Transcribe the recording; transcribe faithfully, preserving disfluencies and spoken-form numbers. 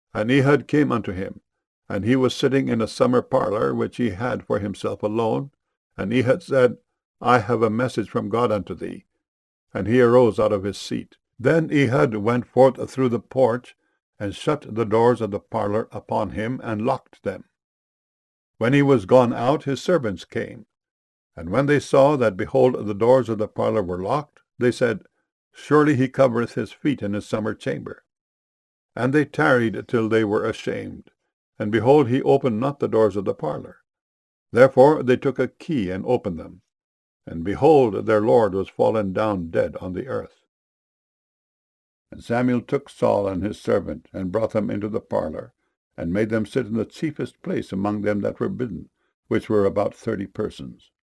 And Ehud came unto him, and he was sitting in a summer parlour, which he had for himself alone. And Ehud said, I have a message from God unto thee. And he arose out of his seat. Then Ehud went forth through the porch, and shut the doors of the parlour upon him, and locked them. When he was gone out, his servants came. And when they saw that, behold, the doors of the parlour were locked, they said, Surely he covereth his feet in his summer chamber. And they tarried till they were ashamed. And behold, he opened not the doors of the parlour. Therefore they took a key, and opened them. And behold, their lord was fallen down dead on the earth. And Samuel took Saul and his servant, and brought them into the parlour, and made them sit in the chiefest place among them that were bidden, which were about thirty persons.